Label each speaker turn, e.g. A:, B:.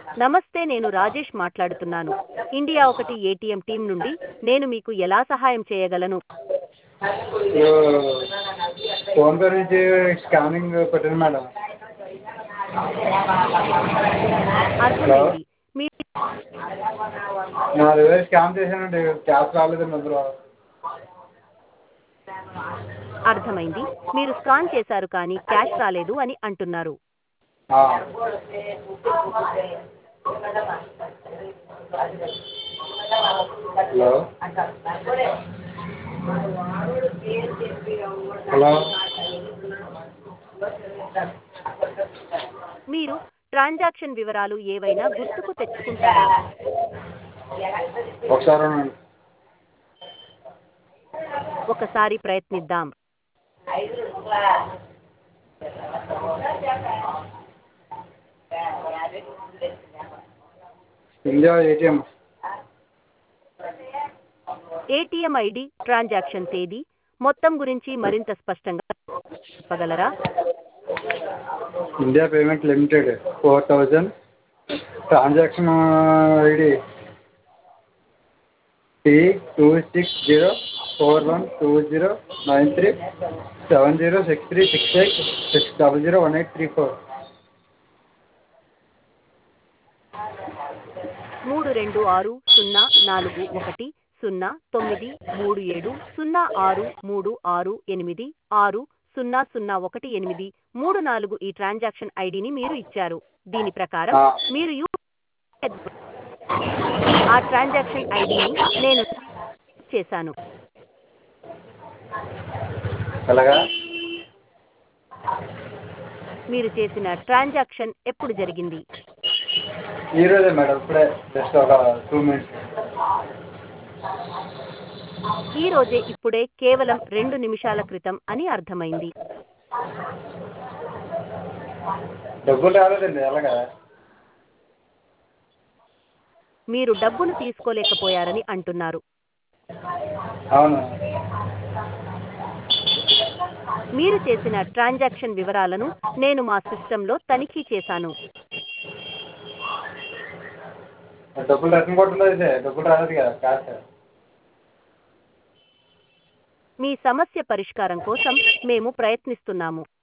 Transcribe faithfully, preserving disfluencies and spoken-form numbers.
A: నమస్తే, నేను రాజేష్ మాట్లాడుతున్నాను. ఇండియా ఒకటి ఏటీఎం టీం నుండి. నేను మీకు ఎలా సహాయం చేయగలను?
B: ఫోన్ పే నుంచి స్కానింగ్ పెట్టండి మేడం. హలో,
A: అర్థమైంది. మీ
B: నాలుగు వేలు స్కాన్ చేశానండి, క్యాష్ రాలేదండి అందులో.
A: అర్థమైంది. మీరు స్కాన్ చేశారు కానీ క్యాష్ రాలేదు అని అంటున్నారు.
B: ఆ. హలో హలో
A: మీరు ట్రాన్సాక్షన్ వివరాలు ఏవైనా గుర్తుకు తెచ్చుకుంటారా?
B: ఒకసారి ఉండండి.
A: ఒకసారి ప్రయత్నిద్దాం.
B: India ATM.
A: ATM ID, transaction తేదీ, మొత్తం గురించి మరింత స్పష్టంగా చెప్పగలరా?
B: India payment limited four thousand. Transaction ID T two six zero four one two zero nine three seven zero six three six eight six double zero one eight three four.
A: మూడు రెండు ఆరు సున్నా నాలుగు ఒకటి సున్నా తొమ్మిది మూడు ఏడు సున్నా ఆరు మూడు ఆరు ఎనిమిది ఆరు సున్నా సున్నా ఒకటి ఎనిమిది మూడు నాలుగు ఈ ట్రాన్సాక్షన్ ఐడిని మీరు ఇచ్చారు. దీని ప్రకారం మీరు యూ ఆ ట్రాన్సాక్షన్ ఐడిని నేను చేశాను.
B: ఎలాగా?
A: మీరు చేసిన ట్రాన్సాక్షన్ ఎప్పుడు జరిగింది?
B: ఈరోజే మేడం, ఇప్పుడే జస్ట్ ఒక టూ మినిట్స్.
A: ఈ రోజే, ఇప్పుడే, కేవలం రెండు నిమిషాల క్రితం అని అర్థమైంది.
B: డబ్బులు రాలేదండి, ఎలాగా?
A: మీరు డబ్బును తీసుకోలేకపోయారని అంటున్నారు.
B: అవును.
A: మీరు చేసిన ట్రాన్సాక్షన్ వివరాలను నేను మా సిస్టంలో తనిఖీ చేశాను.
B: డబ్బులు రిటర్న్ కొట్టలేదు, అయితే డబ్బులు రాలేదు కదా, క్యాష్.
A: మీ సమస్య పరిష్కారం కోసం మేము ప్రయత్నిస్తున్నాము.